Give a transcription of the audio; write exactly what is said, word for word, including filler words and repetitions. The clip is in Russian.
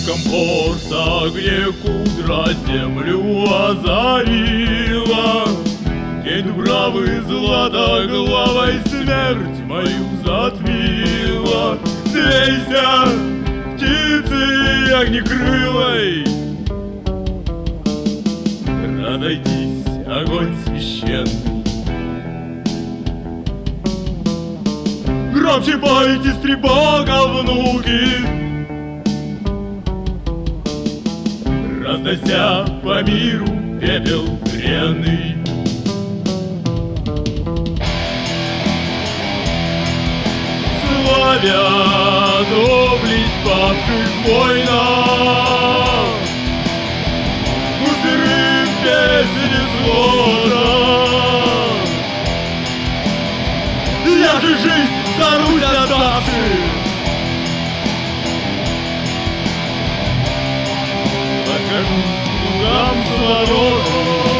комфорта, где кудра землю озарила. День дубравы златоглавой смерть мою затмила. Смейся, птицы огнекрылой, разойдись, огонь священный. Громче пойте, стребога, внуки, разнося по миру пепел бренный. Славя доблесть павших воинов, гусырым песни звона. Я же жизнь за Русь отдавший, покажу лугам с воротом.